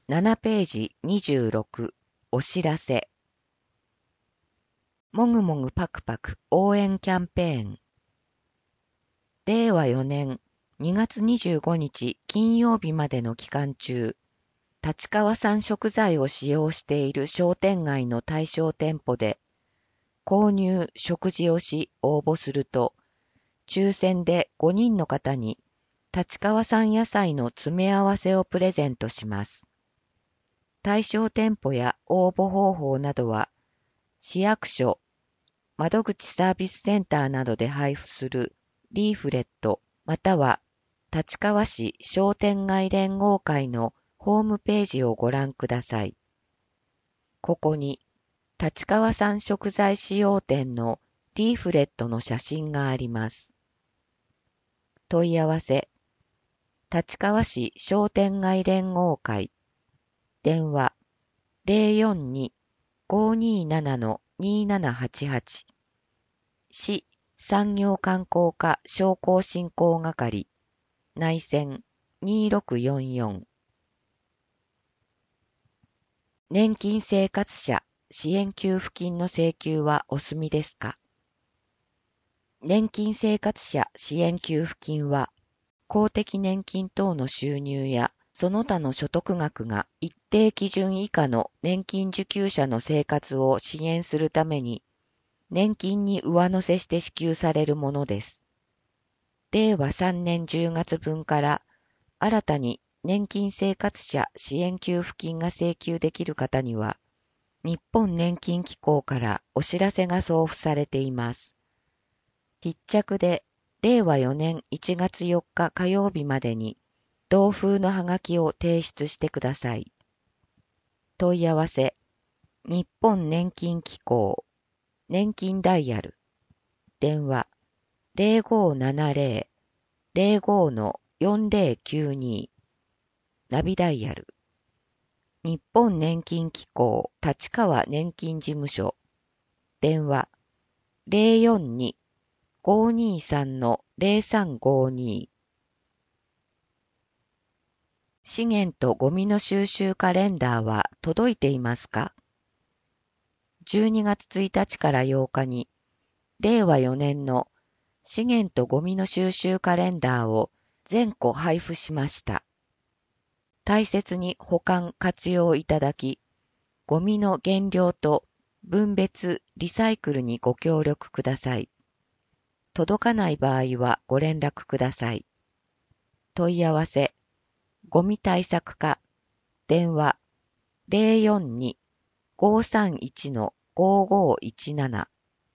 7ページ26お知らせ。もぐもぐパクパク応援キャンペーン。令和4年2月25日金曜日までの期間中、立川産食材を使用している商店街の対象店舗で、購入、食事をし応募すると、抽選で5人の方に立川産野菜の詰め合わせをプレゼントします。対象店舗や応募方法などは、市役所、窓口サービスセンターなどで配布するリーフレットまたは立川市商店街連合会のホームページをご覧ください。ここに立川産食材使用店のリーフレットの写真があります。問い合わせ、立川市商店街連合会、電話042-527-2788市産業観光課商工振興係内線2644年金生活者支援給付金の請求はお済みですか？年金生活者支援給付金は公的年金等の収入やその他の所得額が一定基準以下の年金受給者の生活を支援するために年金に上乗せして支給されるものです。令和3年10月分から新たに年金生活者支援給付金が請求できる方には、日本年金機構からお知らせが送付されています。必着で令和4年1月4日火曜日までに同封のハガキを提出してください。問い合わせ、日本年金機構年金ダイヤル電話0570-05-4092ナビダイヤル日本年金機構立川年金事務所電話042-523-0352資源とゴミの収集カレンダーは届いていますか？ 12 月1日から8日に令和4年の資源とゴミの収集カレンダーを全個配布しました。大切に保管活用いただき、ゴミの減量と分別リサイクルにご協力ください。届かない場合はご連絡ください。問い合わせ、ゴミ対策課、電話042-531-5517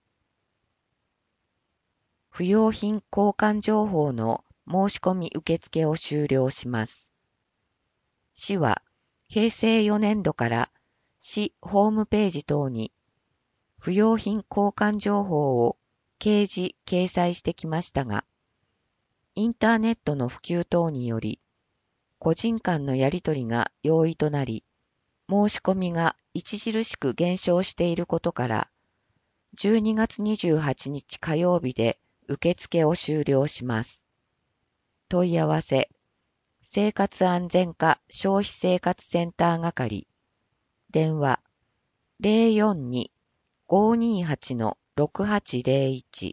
不用品交換情報の申し込み受付を終了します。市は平成4年度から市ホームページ等に不用品交換情報を掲示・掲載してきましたが、インターネットの普及等により、個人間のやり取りが容易となり、申し込みが著しく減少していることから、12月28日火曜日で受付を終了します。問い合わせ、生活安全課消費生活センター係、電話042-528-6801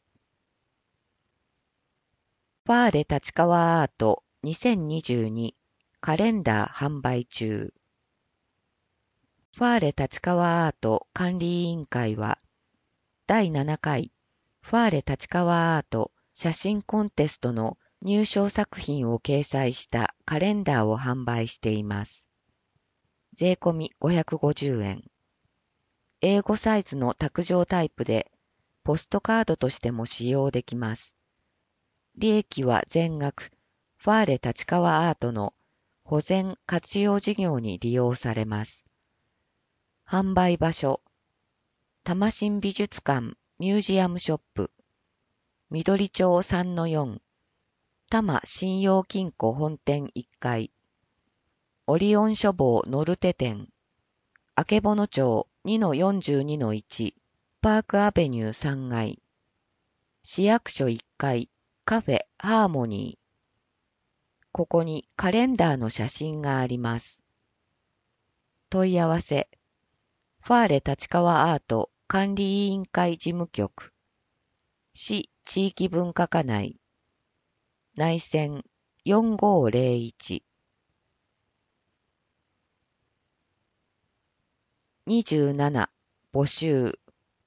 ファーレ立川アート2022カレンダー販売中。ファーレ立川アート管理委員会は第7回ファーレ立川アート写真コンテストの入賞作品を掲載したカレンダーを販売しています。税込み550円。英語サイズの卓上タイプでポストカードとしても使用できます。利益は全額ファーレ立川アートの保全活用事業に利用されます。販売場所、多摩新美術館ミュージアムショップ、緑町3-4、多摩信用金庫本店1階、オリオン書房ノルテ店、あけぼの町2-42-1、パークアベニュー3階、市役所1階、カフェハーモニー。ここにカレンダーの写真があります。 問い合わせ。ファーレ立川アート管理委員会事務局。市地域文化課内。内線4501。27募集。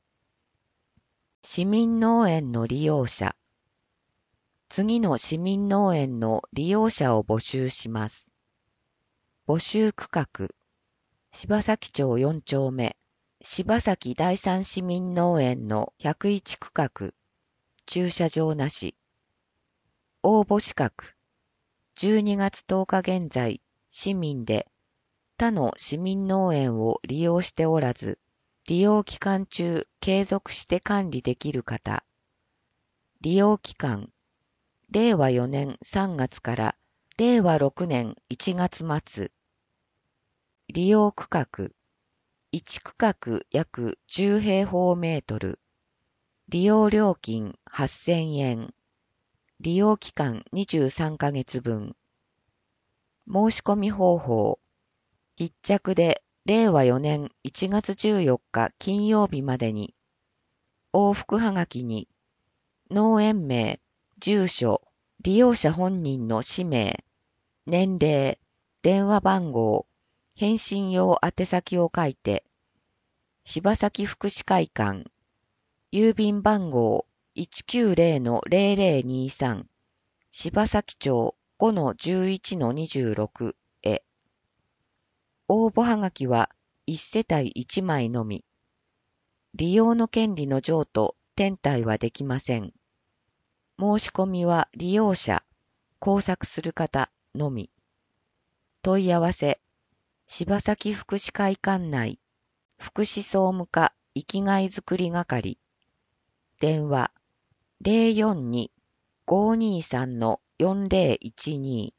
市民農園の利用者。次の市民農園の利用者を募集します。募集区画。柴崎町4丁目。柴崎第三市民農園の101区画。駐車場なし。応募資格。12月10日現在、市民で他の市民農園を利用しておらず、利用期間中継続して管理できる方。利用期間。令和4年3月から令和6年1月末。利用区画。1区画約10平方メートル。利用料金8000円。利用期間23ヶ月分。申し込み方法。必着で令和4年1月14日金曜日までに、往復はがきに、農園名、住所、利用者本人の氏名、年齢、電話番号、返信用宛先を書いて、柴崎福祉会館、郵便番号190-0023、柴崎町5-11-26へ。応募はがきは1世帯1枚のみ。利用の権利の譲渡、転退はできません。申し込みは利用者、工作する方のみ。問い合わせ、柴崎福祉会館内、福祉総務課生きがいづくり係。電話、042-523-4012。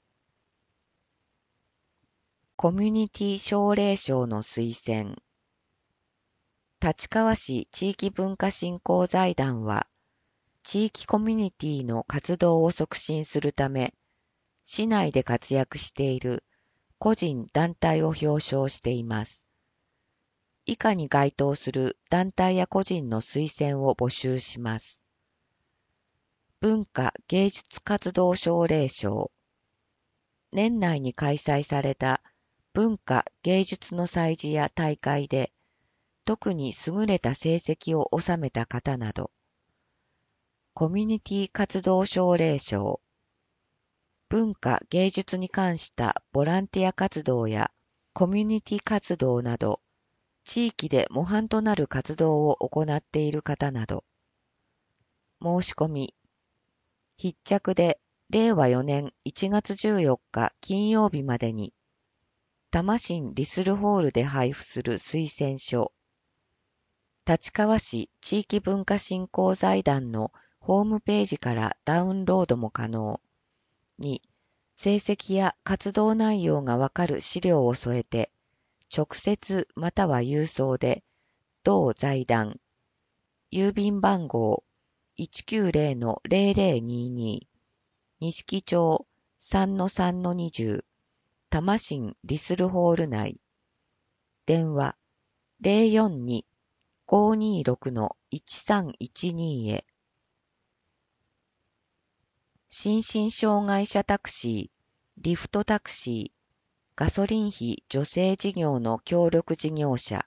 コミュニティ奨励賞の推薦。立川市地域文化振興財団は、地域コミュニティの活動を促進するため、市内で活躍している個人団体を表彰しています。以下に該当する団体や個人の推薦を募集します。文化芸術活動奨励賞。年内に開催された文化芸術の祭事や大会で特に優れた成績を収めた方など。コミュニティ活動奨励賞。文化芸術に関したボランティア活動やコミュニティ活動など地域で模範となる活動を行っている方など。申し込み。必着で令和4年1月14日金曜日までに、多摩市リスルホールで配布する推薦書。立川市地域文化振興財団のホームページからダウンロードも可能。2、成績や活動内容がわかる資料を添えて、直接または郵送で、同財団、郵便番号190-0022、錦町3-3-20、多摩市リスルホール内。電話042-526-1312へ。心身障害者タクシー、リフトタクシー、ガソリン費助成事業の協力事業者。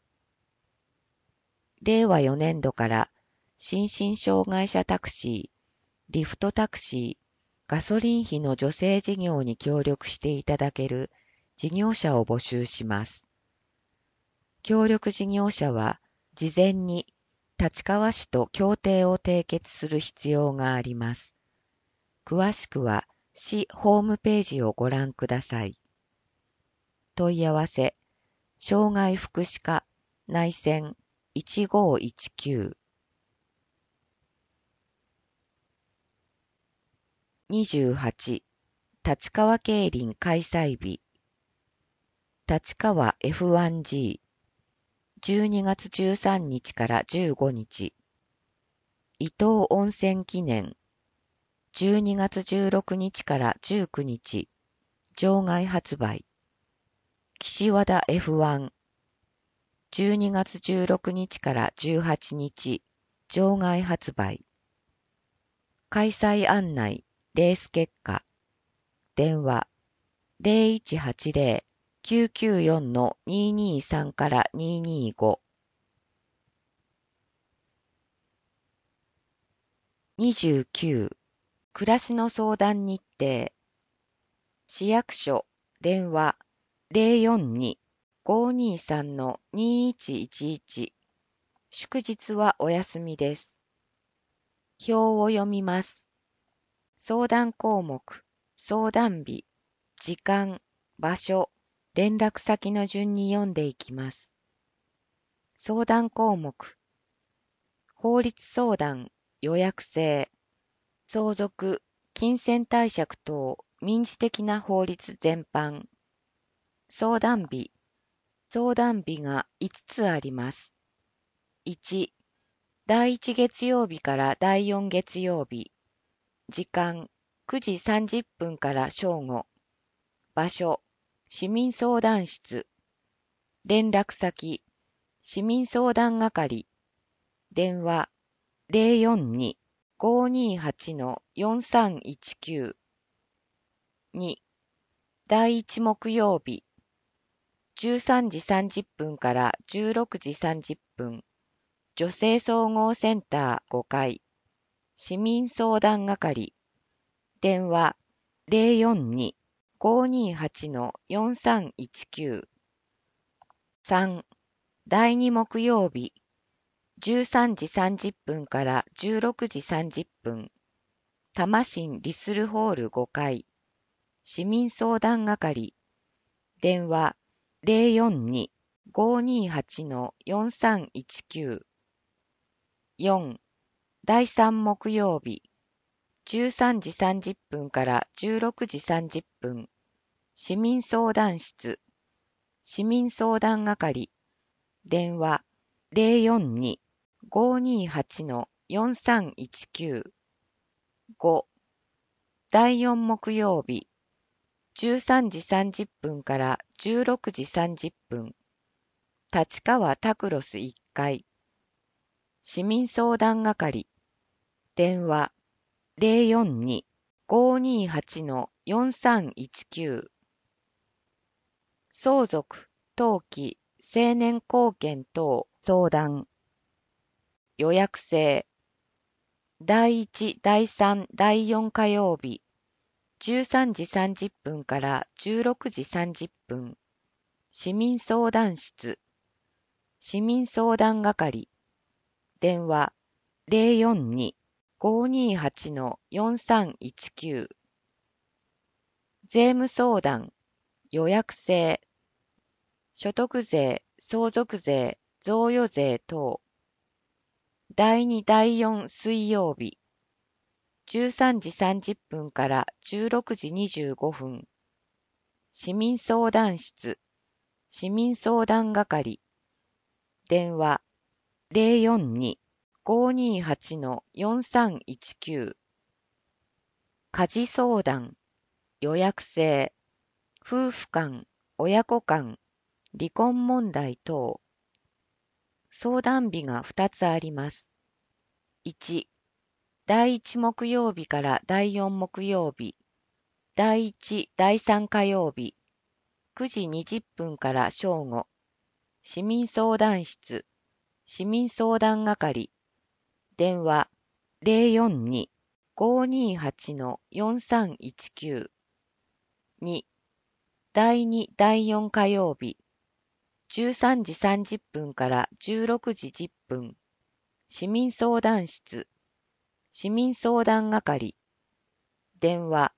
令和4年度から心身障害者タクシー、リフトタクシー、ガソリン費の助成事業に協力していただける事業者を募集します。協力事業者は事前に立川市と協定を締結する必要があります。詳しくは市ホームページをご覧ください。問い合わせ、障害福祉課内線1519。28、立川競輪開催日。立川 F1G。12月13日から15日。伊東温泉記念。12月16日から19日。場外発売。岸岸和田 F1、12月16日から18日、場外発売。開催案内、レース結果、電話、0180-994-223から225。29、暮らしの相談日程。市役所、電話、042-523-2111。祝日はお休みです。表を読みます。相談項目、相談日、時間、場所、連絡先の順に読んでいきます。相談項目、法律相談、予約制、相続、金銭貸借等、民事的な法律全般。相談日、相談日が5つあります。1、第1月曜日から第4月曜日。時間、9時30分から正午。場所、市民相談室。連絡先、市民相談係。電話、042-528-4319。2、第1木曜日。13時30分から16時30分。女性総合センター5階。市民相談係。電話042-528-4319。3、第2木曜日。13時30分から16時30分。多摩市リスルホール5階。市民相談係。電話042-528-4319。4、第3木曜日。13時30分から16時30分。市民相談室。市民相談係。電話042-528-4319。5、第4木曜日。13時30分から16時30分。立川タクロス1階。市民相談係。電話042-528-4319。相続、登記、成年後見等相談。予約制。第1、第3、第4火曜日。13時30分から16時30分。市民相談室。市民相談係。電話042-528-4319。税務相談。予約制。所得税、相続税、贈与税等。第2、第4水曜日。13時30分から16時25分。市民相談室。市民相談係。電話042-528-4319。家事相談。予約制。夫婦間、親子間、離婚問題等。相談日が2つあります。1、第1木曜日から第4木曜日。第1、第3火曜日。9時20分から正午。市民相談室。市民相談係。電話042-528-4319。2、第2、第4火曜日。13時30分から16時10分。市民相談室。市民相談係。電話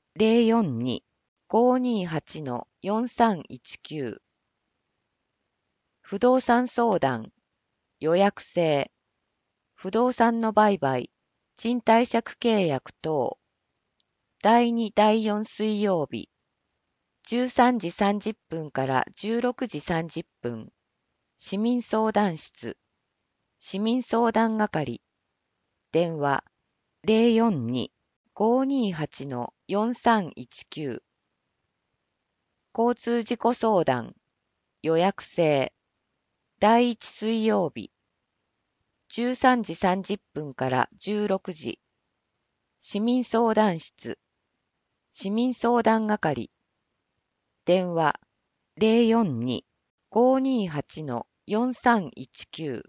042-528-4319。不動産相談。予約制。不動産の売買、賃貸借契約等。第2、第4水曜日。13時30分から16時30分。市民相談室。市民相談係。電話042-528-4319。交通事故相談。 予約制。第1水曜日。13時30分から16時。市民相談室。市民相談係。電話042-528-4319。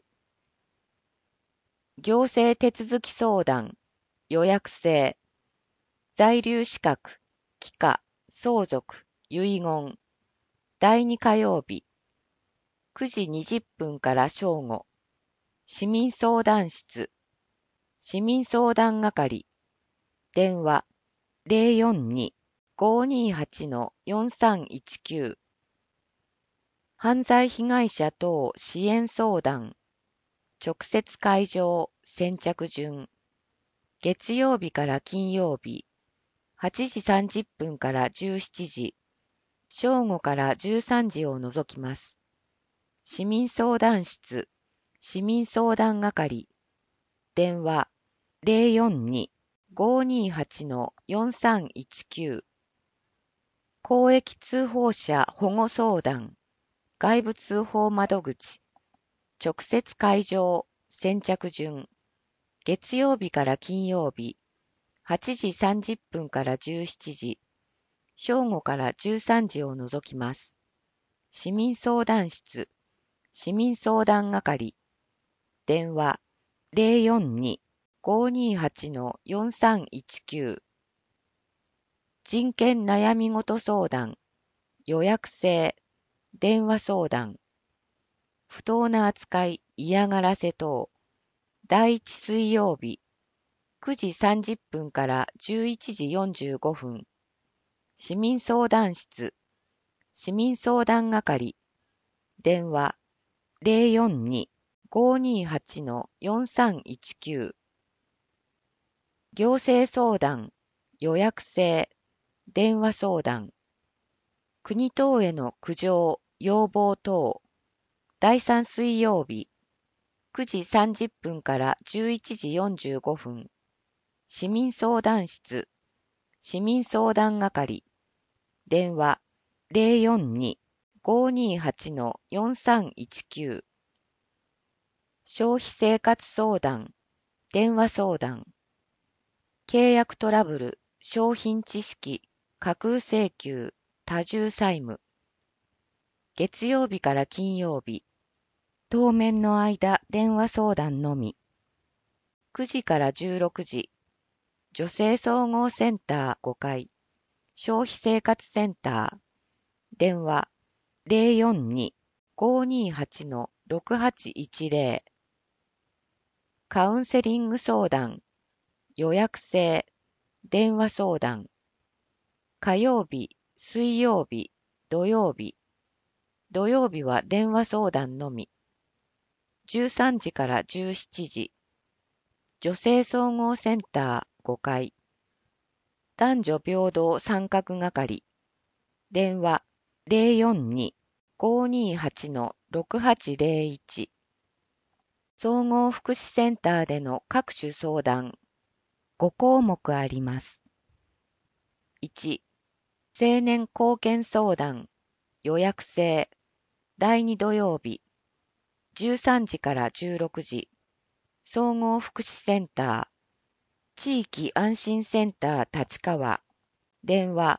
行政手続き相談。予約制。在留資格、帰化、相続、遺言。第2火曜日。9時20分から正午。市民相談室。市民相談係。電話042-528-4319。犯罪被害者等支援相談。直接会場、先着順。月曜日から金曜日。8時30分から17時。正午から13時を除きます。市民相談室。市民相談係。電話042-528-4319。公益通報者保護相談。外部通報窓口。直接会場、先着順。月曜日から金曜日。8時30分から17時。正午から13時を除きます。市民相談室。市民相談係。電話042-528-4319。人権悩み事相談。予約制。電話相談。不当な扱い、嫌がらせ等。第1水曜日。9時30分から11時45分。市民相談室。市民相談係。電話042-528-4319。行政相談。予約制。電話相談。国等への苦情、要望等。第3水曜日。9時30分から11時45分。市民相談室。市民相談係。電話042-528-4319。消費生活相談。電話相談。契約トラブル、商品知識、架空請求、多重債務。月曜日から金曜日。当面の間、電話相談のみ。9時から16時。女性総合センター5階。消費生活センター。電話042-528-6810。カウンセリング相談。予約制。電話相談。火曜日、水曜日、土曜日。土曜日は電話相談のみ。13時から17時。女性総合センター5階。男女平等参画係。電話042-528-6801。総合福祉センターでの各種相談。5項目あります。1、青年貢献相談。予約制。第2土曜日。13時から16時。総合福祉センター。地域安心センター立川。電話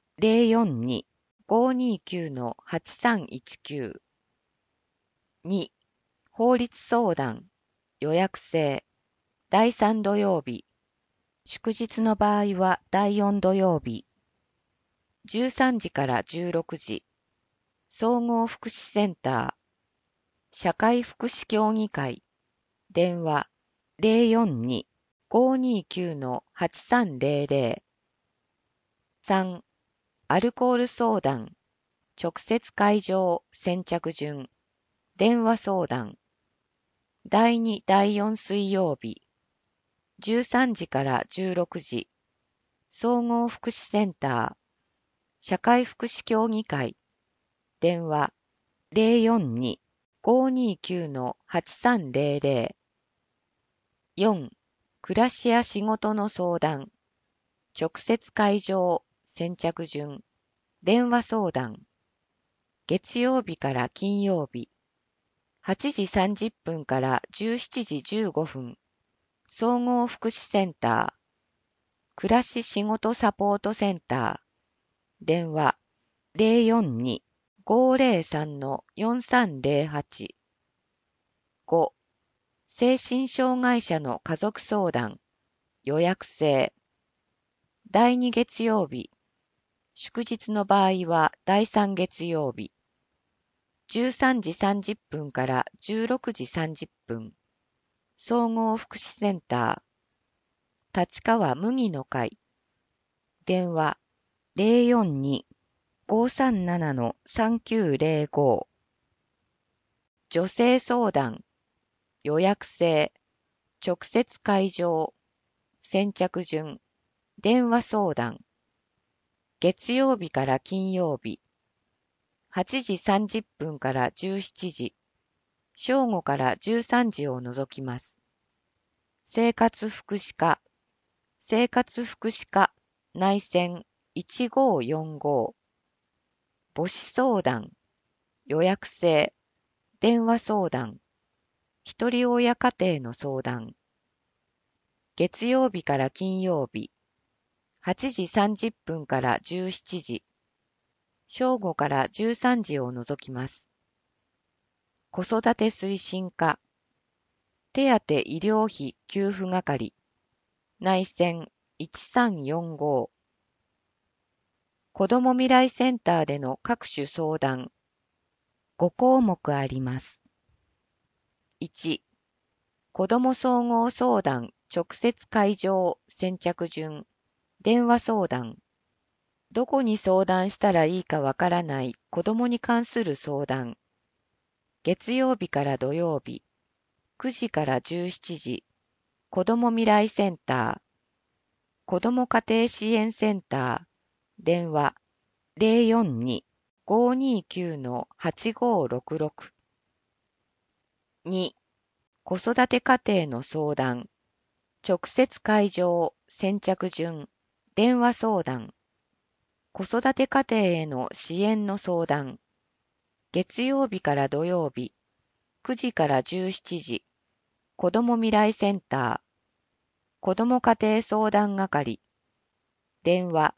042-529-8319。2、法律相談。予約制。第3土曜日。祝日の場合は第4土曜日。13時から16時。総合福祉センター。社会福祉協議会。電話042-529-8300。3、アルコール相談。直接会場、先着順。電話相談。第2、第4水曜日。13時から16時。総合福祉センター。社会福祉協議会。電話042-529-8300。4、暮らしや仕事の相談。直接会場、先着順。電話相談。 月曜日から金曜日、8時30分から17時15分、総合福祉センター、暮らし仕事サポートセンター、電話042-503-4308、5、精神障害者の家族相談、予約制、第2月曜日、祝日の場合は第3月曜日、13時30分から16時30分、総合福祉センター、立川麦の会、電話042-537-3905、女性相談、予約制、直接会場、先着順、電話相談、月曜日から金曜日、8時30分から17時、正午から13時を除きます。生活福祉課、内線1545、母子相談、予約制、電話相談、一人親家庭の相談、月曜日から金曜日、8時30分から17時、正午から13時を除きます。子育て推進課、手当医療費給付係、内線1345、子ども未来センターでの各種相談、5項目あります。1、子ども総合相談直接会場先着順、電話相談、どこに相談したらいいかわからない子どもに関する相談、月曜日から土曜日、9時から17時、子ども未来センター、子ども家庭支援センター、電話042-529-8566。2、子育て家庭の相談、直接会場、先着順、電話相談、子育て家庭への支援の相談、月曜日から土曜日、9時から17時、子ども未来センター、子ども家庭相談係、電話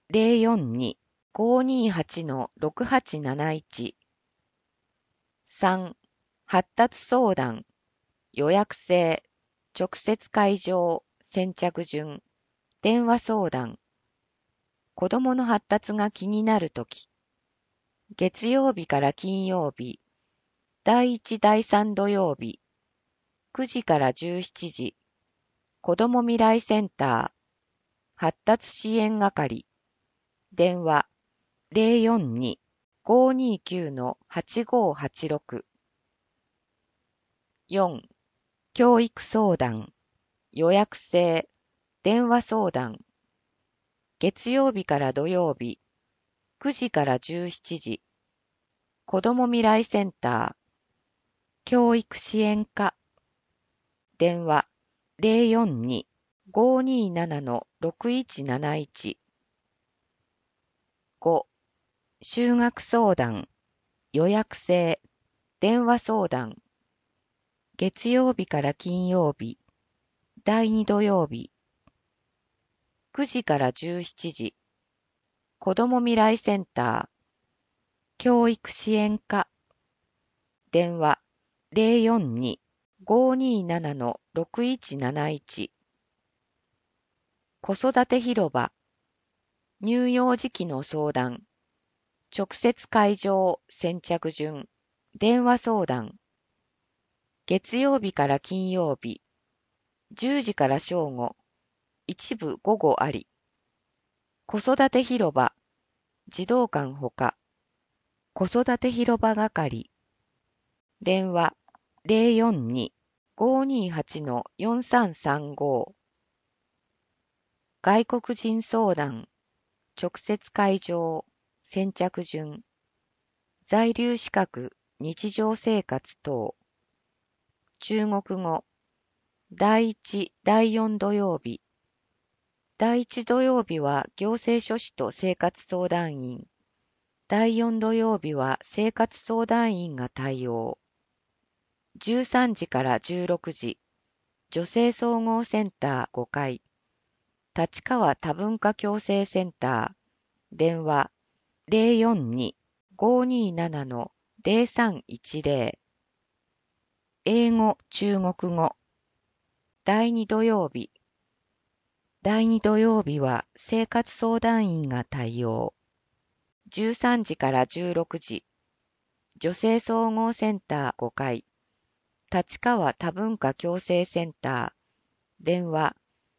042-528-6871。3、発達相談、予約制、直接会場、先着順、電話相談、子どもの発達が気になるとき、月曜日から金曜日、第1第3土曜日、9時から17時、子ども未来センター、発達支援係、電話042-529-8586。4、教育相談、予約制、電話相談、月曜日から土曜日、9時から17時、子ども未来センター、教育支援課、電話042-527-6171。5、就学相談、予約制、電話相談、月曜日から金曜日、第2土曜日、9時から17時、子ども未来センター、教育支援課、電話042-527-6171。子育て広場、乳幼児期の相談、直接会場、先着順、電話相談、月曜日から金曜日、10時から正午、一部午後あり、子育て広場、児童館ほか、子育て広場係、電話042-528-4335。外国人相談、直接会場、先着順、在留資格、日常生活等、中国語、第1、第4土曜日、第1土曜日は行政書士と生活相談員、 第4土曜日は生活相談員が対応。13時から16時、女性総合センター5階、立川多文化共生センター、電話042-527-0310、英語、中国語。第2土曜日。第2土曜日は生活相談員が対応。13時から16時、女性総合センター5階、立川多文化共生センター、電話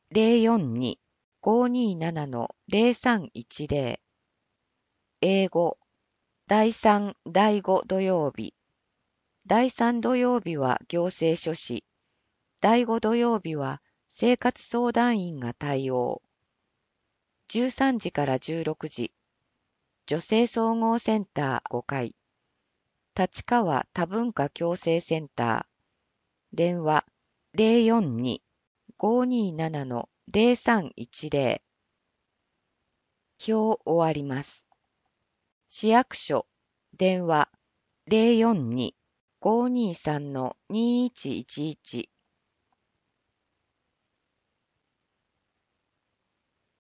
042-527-0310、英語、第3、第5土曜日。第3土曜日は行政書士、第5土曜日は生活相談員が対応。13時から16時、女性総合センター5階、立川多文化共生センター、電話042-527-0310、表終わります。市役所、電話042-523-2111